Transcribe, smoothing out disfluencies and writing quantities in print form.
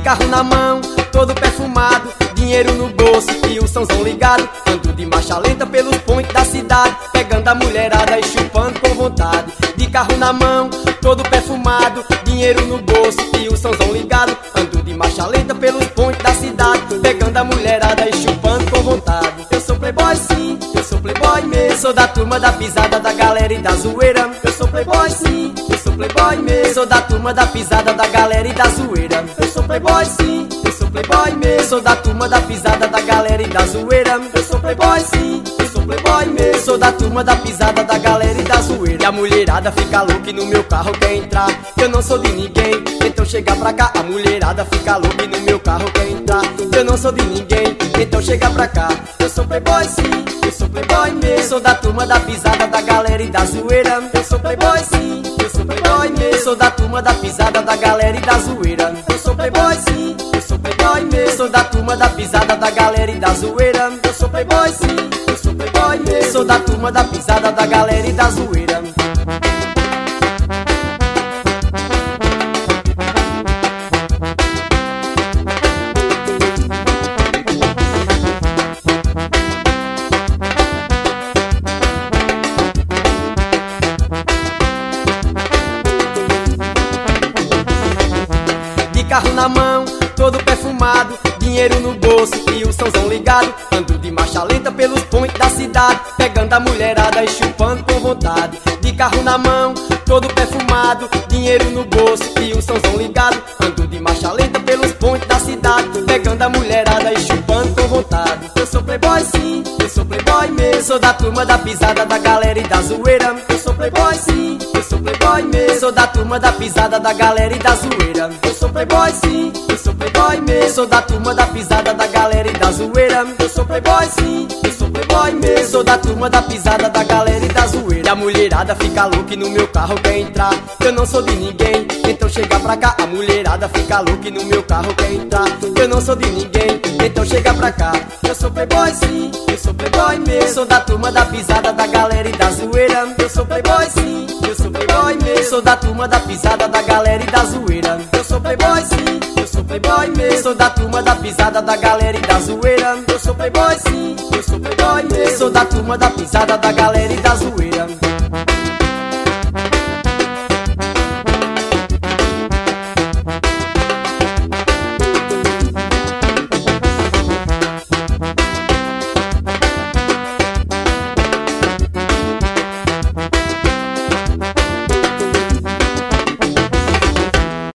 carro na mão, todo perfumado, dinheiro no bolso e o somzão ligado. Ando de marcha lenta pelos pontos da cidade, pegando a mulherada e chupando com vontade. De carro na mão, todo perfumado, dinheiro no bolso e o somzão ligado. Ando de marcha lenta pelos pontos da cidade, pegando a mulherada e chupando com vontade. Eu sou playboy sim, eu sou playboy mesmo. Sou da turma da pisada, da galera e da zoeira. Eu sou playboy sim, eu sou playboy mesmo. Sou da turma da pisada, da galera e da zoeira. Eu sou playboy sim, eu sou playboy mesmo. Sou da turma da pisada, da galera e da zoeira. Eu sou playboy sim, eu sou playboy mesmo. Sou da turma da pisada, da galera e da zoeira. E a mulherada fica louca e no meu carro quer entrar. Eu não sou de ninguém, então chega pra cá. A mulherada fica louca e no meu carro quer entrar. Eu não sou de ninguém, então chega pra cá. Eu sou playboy sim, eu sou playboy mesmo. Sou da turma da pisada, da galera e da zoeira. Eu sou playboy sim, eu sou playboy mesmo. Sou da turma da pisada, da galera e da zoeira. Eu sou playboy sim, eu sou playboy mesmo. Sou da turma da pisada, da galera e da zoeira. Eu sou playboy sim, eu sou playboy mesmo. Sou da turma da pisada, da galera e da zoeira. Carro na mão, todo perfumado, dinheiro no bolso e o somzão ligado. Ando de marcha lenta pelos pontos da cidade, pegando a mulherada e chupando com vontade. De carro na mão, todo perfumado, dinheiro no bolso e o somzão ligado. Ando de marcha lenta pelos pontos da cidade, pegando a mulherada e chupando com vontade. Eu sou playboy sim, eu sou playboy mesmo. Sou da turma da pisada, da galera e da zoeira. Eu sou playboy sim, eu sou playboy mesmo. Sou da turma da pisada, da galera e da zoeira. Eu sou playboy sim, eu sou playboy mesmo. Sou da turma da pisada, da galera e da zoeira. Eu sou playboy sim, eu sou playboy mesmo. Sou da turma da pisada, da galera e da zoeira. E a mulherada fica louca e no meu carro quer entrar. Eu não sou de ninguém, então chega pra cá. A mulherada fica louca e no meu carro quer entrar. Eu não sou de ninguém, então chega pra cá. Eu sou playboy sim, eu sou playboy mesmo. Sou da turma da pisada, da galera e da zoeira. Eu sou playboy sim, eu sou playboy mesmo. Sou da turma da pisada, da galera e da zoeira. Eu sou playboy sim, eu sou playboy mesmo. Sou da turma da pisada, da galera e da zoeira. Eu sou playboy sim, eu sou playboy mesmo. Sou da turma da pisada, da galera e da zoeira.